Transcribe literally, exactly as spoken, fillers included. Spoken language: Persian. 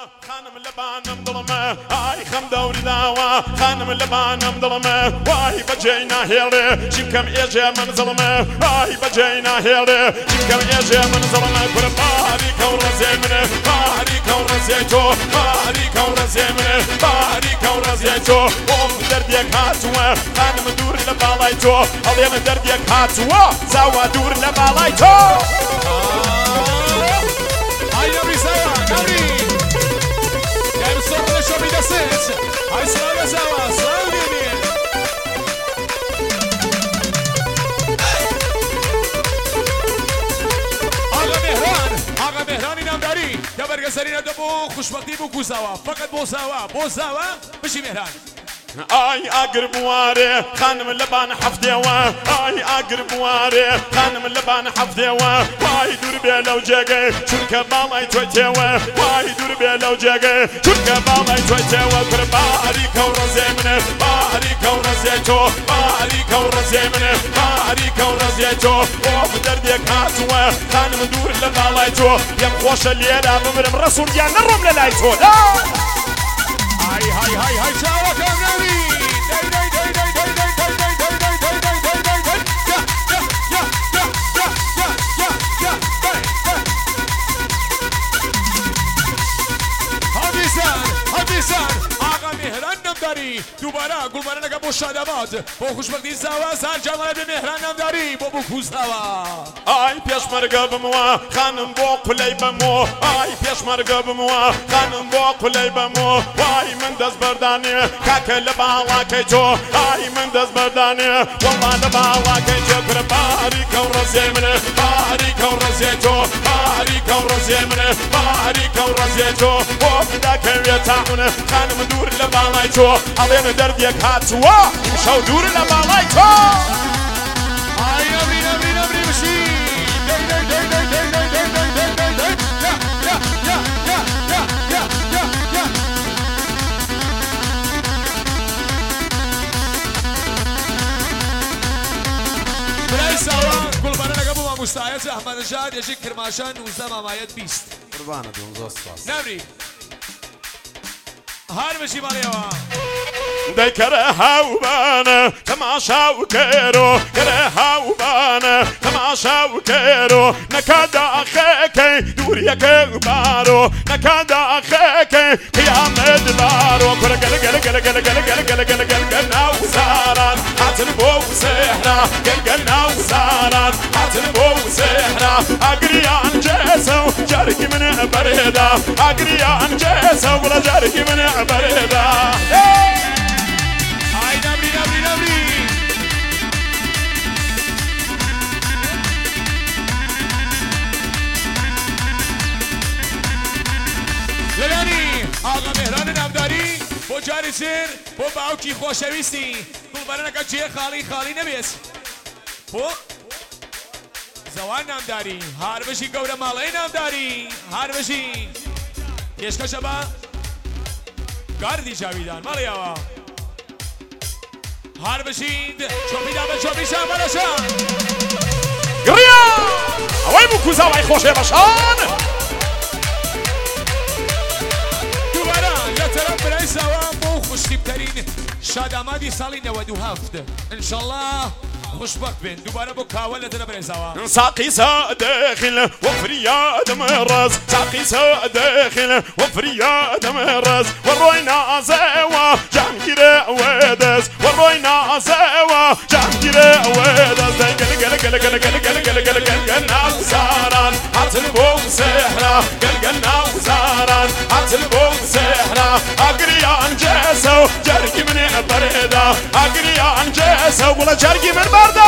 خانم لبانم دڵمە ئای خەم دەوری داوە خانم لبانم دڵمە وای بەجێی ناهێڵێ ژینکەم ئێژێ من زڵمە وای بەجێی ناهێڵێ ژینکەم ئێژێ من زڵمە کورە باریکە و ڕەزێ منە باریکە و ڕەزێ تۆ باریکە و ڕەزێ منە باریکە و ڕەزێ تۆ بۆم دەردێک هاتووە خانم دوور لە باڵای تۆ هەڵێنە دەردێک هاتووە زاوا دوور لە باڵای تۆ Ai Nabri Zawa, Nabri! Quero só deixar a vida sensa. Ai Zawa, Zawa, Zawa, Nini! Aga Mehran, Aga Mehran inam dari. Dabar gazarina da bu خوشبختی bu ku Zawa. Fakat bu Zawa, bu Zawa, بشی Mehran. ئای ئاگر بوارێ خانم لەبان حەفتێوە ئای ئاگر بوارێ خانم لەبان حەفتێوە وای دوور بێ لەو جێگەی چونکە باڵای تۆی تێوە وای دوور بێ لەو جێگەی چونکە باڵای تۆی تێوە کورە باریکە و ڕەزێ منە باریکە و ڕەزێ تۆ باریکە و ڕەزێ منە باریکە و ڕەزێ تۆ بۆ دەردێک هاتووە خانم دوور لە باڵای تۆ پێم خۆشە لێرە بمرم ڕەسوول گیان نەڕۆم لە لای تۆ Hai hai hai hai Zawa Nabri! Dai dai dai dai dai dai dai dai dai dai dai dai dai dai dai ya ya ya ya ya ya ya ya dai dai Hadisan Hadisan Aga Mehran Namdari دوباره گلبران نگه با شادمات با خوشبختی زوا سر جمعه به مهران نمداری با بکو زوا ئای پێشمەرگە بموە خانم بۆ قولەی بەمۆ ئای پێشمەرگە بموە خانم بۆ قولەی بەمۆ وای من دەست بەردانێ کاکە لە باڵاکەی تۆ ئای من دەست بەردانێ وەڵا لە باڵاکەی تۆ کرە باریکە و ڕەزێ منە باریکە و ڕەزێ تۆ باریکە و ڕەزێ منە باریکە و ڕەزێ تۆ بۆ بداکەوێ تاحونە خانم دوور لە باڵای تۆ ئەڵێنە دەردێک هاتووە شەو دوور لە باڵای تۆ ئای نەبری نەبری نەبری بشی دەی دەی دەی دەی دەی دەی دەی دەی دەی دەی دەی یا یا یا یا یا یا یا برای ساوا گلبران نگه بوما مستعیت احمد نژاد یجی کرماشان نوزده مامایت بیست قربانت بوم زۆر سپاس نەبری هەر بشی ماڵیەوە دەیکەرە هاوبانە تەماشا و کێرۆ کەرە هاوبانە تەماشا و کێرۆ نەکادا ئەخەکەی دووریەکە بارۆ نەکادا ئەخەکەی قیامەت بارۆ کورە گەلە گەلە گەلە گەلە گەلە گەلە گەلە گەلە گەلگە ناو زاران هاتن بۆ سێحرا گەلگە ناو زاران هاتن بۆ سێحرا ئاگریان جێسە و جارێکی منە بەرێدا ئاگریان جێسە و بڵە جارێکی منە بەرێدا ئای نەبری نەبری نەبری لەلانی ئاغا مهران نامداری بۆ جاری سر بۆ باوکی خۆشەویستی گوڵبەرانەکە جێ خاڵی خاڵی نەبێت بۆ زەوان نامداری هاربژی گەورە ماڵەی نامداری هاربژی پێشکەشە بە گاردی جاویدان ماڵیەوە هاربژید چۆپیدا بە چۆپی شامەرەشان گڕیا ئەوەی بوو کوزاوای خۆشێ بەشان دووبارە لە تەرەف برای ساوان بۆ خوشتیبتەرین شادامادی ساڵی نەوەد و هەفت ئینشەڵڵا خوشبەخت بێن دووبارە بۆ کاوە لە تەرەف برای ساوان ساقي سادخل وفرياد مرز ساقي سادخل وفرياد مرز وروينا زوا جانكيرا ودز وروينا زوا جانكيرا ودز قل قل قل قل قل قل قل قل قل قل ناوزاران هاتن بو سحرا قل قل ناوزاران هاتن بو سحرا اقريان جسو جرقي من بريدا اقريان جسو ولا جرقي من بردا